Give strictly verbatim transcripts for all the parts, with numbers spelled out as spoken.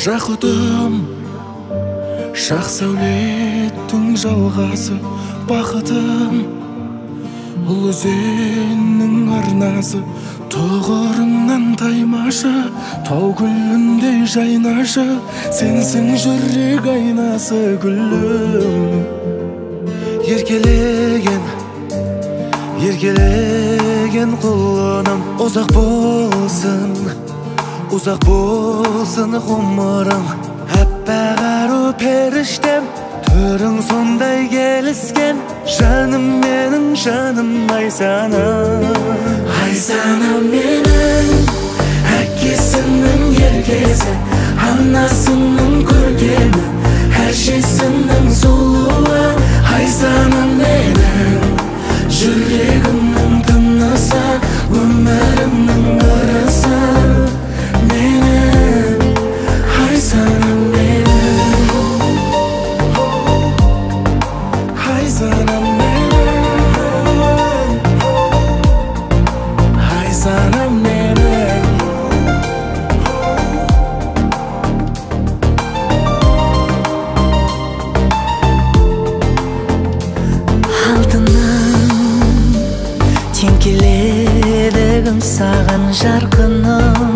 жақұтым, шақ сәулеттің жалғасы, бақытым, ұл өзеннің арнасы, тұғырыңнан таймашы, тау гүліндей жайнашы, сенсің жүрек айнасы гүлім. Еркелеген, еркелеген құлыным, ұзақ болсын, ұзақ болсын ғұмырың. Әппақ ару періштем, түрің сондай келіскен, жаным менің, жаным Айсаным. Айсаным менің, әкесінің еркесі, анасының көркемі, әжесінің сұлуы. Айсаным менің, жүрегімнің тынысы, өмірімнің ырысы. Менің Айсаным менің, Айсаным менің, Айсаным менің. Алтыным, тең келеді кім саған жарқыным,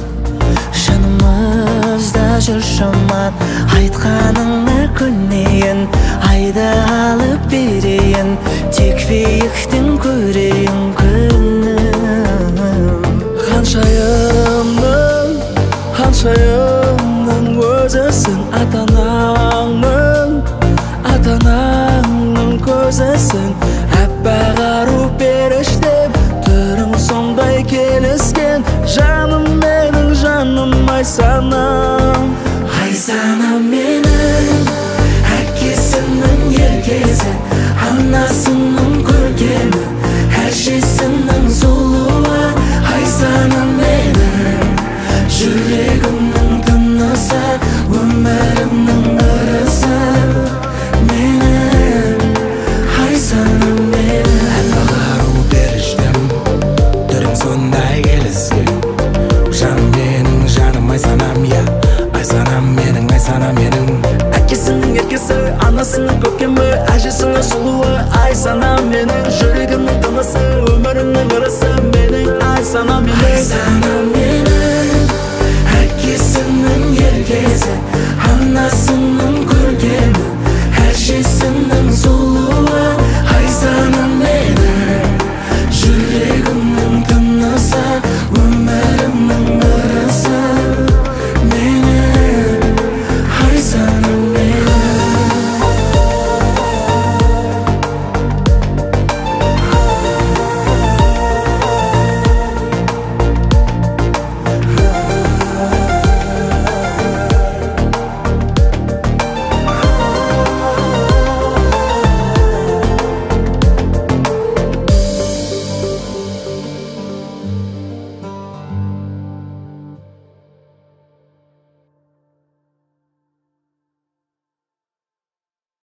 жанымызда жүр жаман, айтқаныңа көнейін, айды алып берейін, тек биіктен көрейін күнім. Ханшайымның, ханшайымның өзісің, ата-анаңның, ата-анаңның көзісің. Әппақ ару періштем, түрің сондай келіскен, жаным менің, жаным Айсаным. Айсаным менің, әкесінің еркесі, анасының көркемі, әжесінің сұлуы. Айсаным менің, жүрегімнің тынысы, өмірімнің ырысы. Менің Айсаным менің. Әппақ ару періштем, түрің сондай келіскен, жаным менің, жаным Айсанам. Я Айсанам менің, Айсанам менің. Әкесінің еркесі, анасының көркемі, әжесінің сұлуы. Айсанам менің, жүрегімнің тынысы, өмірімнің ырысы. Менің Айсанам менің. Айсанам менің, әкесінің еркесі, анасының